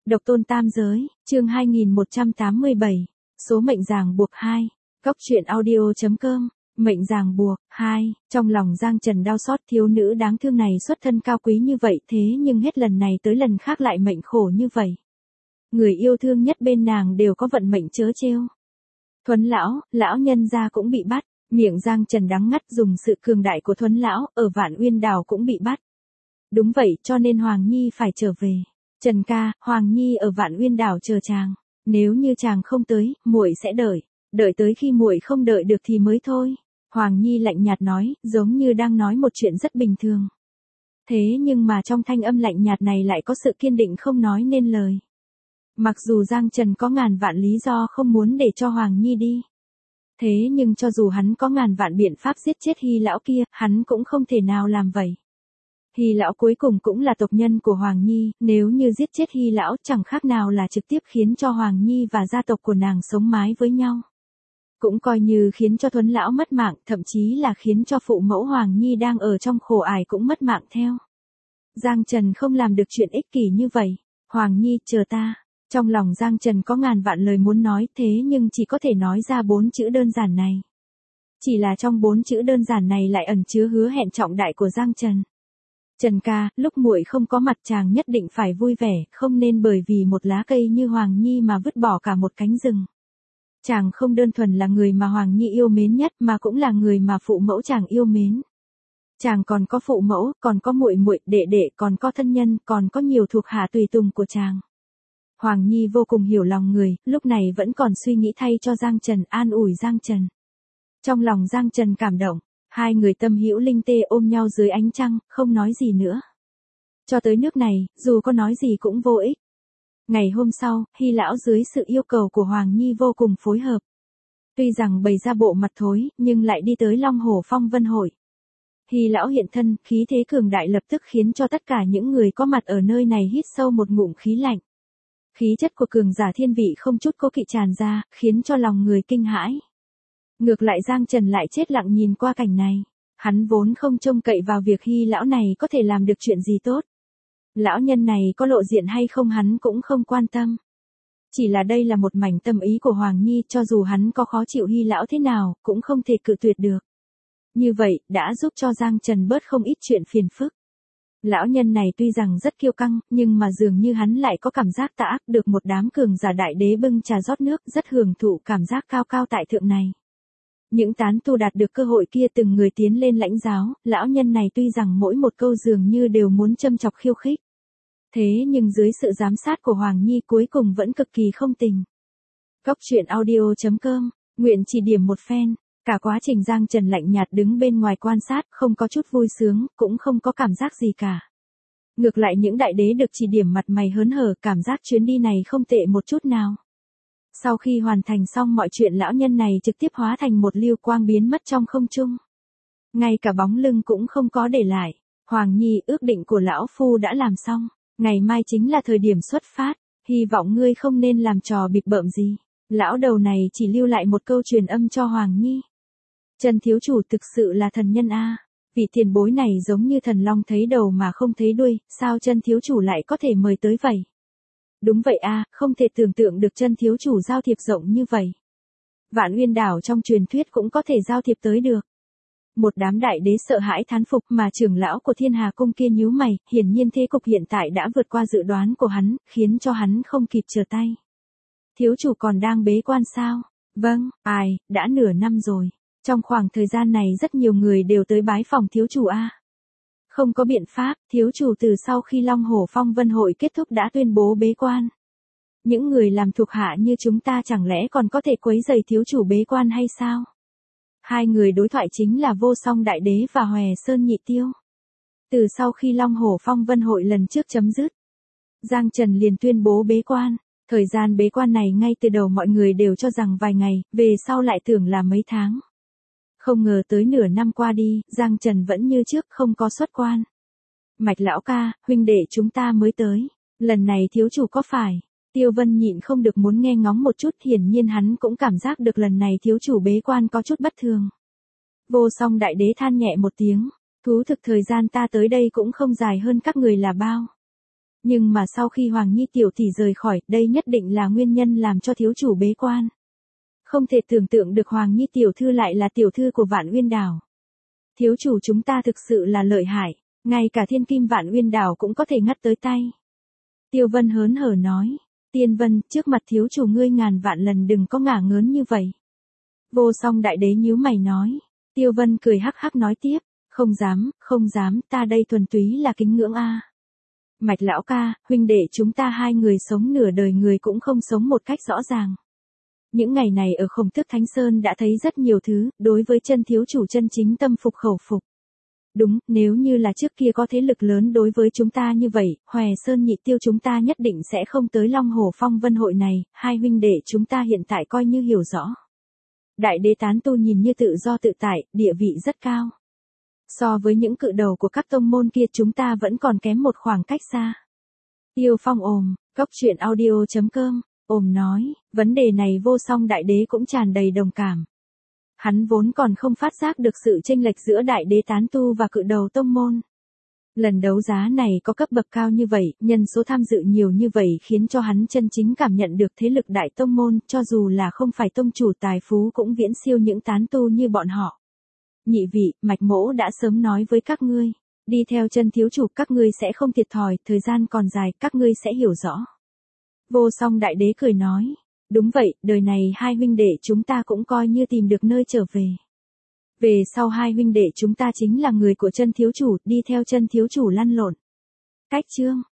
Độc tôn tam giới, chương 2187, số mệnh ràng buộc 2, Cóc truyện audio.com, mệnh ràng buộc 2, trong lòng Giang Trần đau xót thiếu nữ đáng thương này xuất thân cao quý như vậy thế nhưng hết lần này tới lần khác lại mệnh khổ như vậy. Người yêu thương nhất bên nàng đều có vận mệnh trớ trêu. Thuấn lão nhân gia cũng bị bắt, miệng Giang Trần đắng ngắt dùng sự cường đại của Thuấn lão, ở Vạn Uyên Đảo cũng bị bắt. Đúng vậy, cho nên Hoàng Nhi phải trở về. Trần ca, Hoàng Nhi ở Vạn Uyên Đảo chờ chàng, nếu như chàng không tới, muội sẽ đợi tới khi muội không đợi được thì mới thôi. Hoàng Nhi lạnh nhạt nói, giống như đang nói một chuyện rất bình thường. Thế nhưng mà trong thanh âm lạnh nhạt này lại có sự kiên định không nói nên lời. Mặc dù Giang Trần có ngàn vạn lý do không muốn để cho Hoàng Nhi đi. Thế nhưng cho dù hắn có ngàn vạn biện pháp giết chết Hy lão kia, hắn cũng không thể nào làm vậy. Hy lão cuối cùng cũng là tộc nhân của Hoàng Nhi, nếu như giết chết Hy lão chẳng khác nào là trực tiếp khiến cho Hoàng Nhi và gia tộc của nàng sống mái với nhau. Cũng coi như khiến cho Thuấn lão mất mạng, thậm chí là khiến cho phụ mẫu Hoàng Nhi đang ở trong khổ ải cũng mất mạng theo. Giang Trần không làm được chuyện ích kỷ như vậy. Hoàng Nhi, chờ ta. Trong lòng Giang Trần có ngàn vạn lời muốn nói thế nhưng chỉ có thể nói ra 4 chữ đơn giản này. Chỉ là trong 4 chữ đơn giản này lại ẩn chứa hứa hẹn trọng đại của Giang Trần. Trần ca, lúc muội không có mặt chàng nhất định phải vui vẻ, không nên bởi vì một lá cây như Hoàng Nhi mà vứt bỏ cả một cánh rừng. Chàng không đơn thuần là người mà Hoàng Nhi yêu mến nhất mà cũng là người mà phụ mẫu chàng yêu mến. Chàng còn có phụ mẫu, còn có muội muội, đệ đệ, còn có thân nhân, còn có nhiều thuộc hạ tùy tùng của chàng. Hoàng Nhi vô cùng hiểu lòng người, lúc này vẫn còn suy nghĩ thay cho Giang Trần, an ủi Giang Trần. Trong lòng Giang Trần cảm động, hai người tâm hữu linh tê ôm nhau dưới ánh trăng, không nói gì nữa. Cho tới nước này, dù có nói gì cũng vô ích. Ngày hôm sau, Hy lão dưới sự yêu cầu của Hoàng Nhi vô cùng phối hợp. Tuy rằng bày ra bộ mặt thối, nhưng lại đi tới Long Hồ Phong Vân Hội. Hy lão hiện thân, khí thế cường đại lập tức khiến cho tất cả những người có mặt ở nơi này hít sâu một ngụm khí lạnh. Khí chất của cường giả thiên vị không chút cố kỵ tràn ra, khiến cho lòng người kinh hãi. Ngược lại Giang Trần lại chết lặng nhìn qua cảnh này. Hắn vốn không trông cậy vào việc Hy lão này có thể làm được chuyện gì tốt. Lão nhân này có lộ diện hay không hắn cũng không quan tâm. Chỉ là đây là một mảnh tâm ý của Hoàng Nhi, cho dù hắn có khó chịu Hy lão thế nào, cũng không thể cự tuyệt được. Như vậy, đã giúp cho Giang Trần bớt không ít chuyện phiền phức. Lão nhân này tuy rằng rất kiêu căng, nhưng mà dường như hắn lại có cảm giác tà ác, được một đám cường giả đại đế bưng trà rót nước, rất hưởng thụ cảm giác cao cao tại thượng này. Những tán tu đạt được cơ hội kia từng người tiến lên lãnh giáo, lão nhân này tuy rằng mỗi một câu dường như đều muốn châm chọc khiêu khích. Thế nhưng dưới sự giám sát của Hoàng Nhi cuối cùng vẫn cực kỳ không tình. Cóc truyện audio.com, nguyện chỉ điểm một phen. Cả quá trình Giang Trần lạnh nhạt đứng bên ngoài quan sát, không có chút vui sướng, cũng không có cảm giác gì cả. Ngược lại những đại đế được chỉ điểm mặt mày hớn hở, cảm giác chuyến đi này không tệ một chút nào. Sau khi hoàn thành xong mọi chuyện lão nhân này trực tiếp hóa thành một lưu quang biến mất trong không trung. Ngay cả bóng lưng cũng không có để lại. Hoàng Nhi, ước định của lão phu đã làm xong. Ngày mai chính là thời điểm xuất phát. Hy vọng ngươi không nên làm trò bịp bợm gì. Lão đầu này chỉ lưu lại một câu truyền âm cho Hoàng Nhi. Trần thiếu chủ thực sự là thần nhân a. Vị tiền bối này giống như thần long thấy đầu mà không thấy đuôi, sao Trần thiếu chủ lại có thể mời tới vậy? Đúng vậy a, không thể tưởng tượng được Trần thiếu chủ giao thiệp rộng như vậy. Vạn Uyên Đảo trong truyền thuyết cũng có thể giao thiệp tới được. Một đám đại đế sợ hãi thán phục mà trưởng lão của Thiên Hà Cung kia nhíu mày, hiển nhiên thế cục hiện tại đã vượt qua dự đoán của hắn, khiến cho hắn không kịp trở tay. Thiếu chủ còn đang bế quan sao? Vâng, đã nửa năm rồi. Trong khoảng thời gian này rất nhiều người đều tới bái phòng thiếu chủ a. Không có biện pháp, thiếu chủ từ sau khi Long Hồ Phong Vân Hội kết thúc đã tuyên bố bế quan. Những người làm thuộc hạ như chúng ta chẳng lẽ còn có thể quấy rầy thiếu chủ bế quan hay sao? Hai người đối thoại chính là Vô Song Đại Đế và Hòe Sơn Nhị Tiêu. Từ sau khi Long Hồ Phong Vân Hội lần trước chấm dứt, Giang Trần liền tuyên bố bế quan. Thời gian bế quan này ngay từ đầu mọi người đều cho rằng vài ngày, về sau lại tưởng là mấy tháng. Không ngờ tới nửa năm qua đi, Giang Trần vẫn như trước không có xuất quan. Mạch lão ca, huynh đệ chúng ta mới tới. Lần này thiếu chủ có phải? Tiêu Vân nhịn không được muốn nghe ngóng một chút, hiển nhiên hắn cũng cảm giác được lần này thiếu chủ bế quan có chút bất thường. Vô Song Đại Đế than nhẹ một tiếng, thú thực thời gian ta tới đây cũng không dài hơn các người là bao. Nhưng mà sau khi Hoàng Nhi tiểu tỷ rời khỏi, đây nhất định là nguyên nhân làm cho thiếu chủ bế quan. Không thể tưởng tượng được Hoàng Nhi tiểu thư lại là tiểu thư của Vạn Uyên Đảo. Thiếu chủ chúng ta thực sự là lợi hại, ngay cả thiên kim Vạn Uyên Đảo cũng có thể ngắt tới tay. Tiêu Vân hớn hở nói, Tiên Vân, trước mặt thiếu chủ ngươi ngàn vạn lần đừng có ngả ngớn như vậy. Vô Song Đại Đế nhíu mày nói. Tiêu Vân cười hắc hắc nói tiếp, không dám, ta đây thuần túy là kính ngưỡng a. Mạch lão ca, huynh đệ chúng ta hai người sống nửa đời người cũng không sống một cách rõ ràng. Những ngày này ở Khổng Tước Thánh Sơn đã thấy rất nhiều thứ, đối với chân thiếu chủ chân chính tâm phục khẩu phục. Đúng, nếu như là trước kia có thế lực lớn đối với chúng ta như vậy, Hòe Sơn Nhị Tiêu chúng ta nhất định sẽ không tới Long Hồ Phong Vân hội này, hai huynh đệ chúng ta hiện tại coi như hiểu rõ. Đại đế tán tu nhìn như tự do tự tại, địa vị rất cao. So với những cự đầu của các tông môn kia chúng ta vẫn còn kém một khoảng cách xa. Tiêu Phong ồm, Cốc Truyện Audio.com, ồm nói, vấn đề này Vô Song Đại Đế cũng tràn đầy đồng cảm. Hắn vốn còn không phát giác được sự chênh lệch giữa đại đế tán tu và cự đầu tông môn. Lần đấu giá này có cấp bậc cao như vậy, nhân số tham dự nhiều như vậy khiến cho hắn chân chính cảm nhận được thế lực đại tông môn, cho dù là không phải tông chủ tài phú cũng viễn siêu những tán tu như bọn họ. Nhị vị, Mạch Mỗ đã sớm nói với các ngươi, đi theo chân thiếu chủ các ngươi sẽ không thiệt thòi, thời gian còn dài, các ngươi sẽ hiểu rõ. Vô Song Đại Đế cười nói, đúng vậy, đời này hai huynh đệ chúng ta cũng coi như tìm được nơi trở về. Về sau hai huynh đệ chúng ta chính là người của chân thiếu chủ, đi theo chân thiếu chủ lăn lộn. Cách chương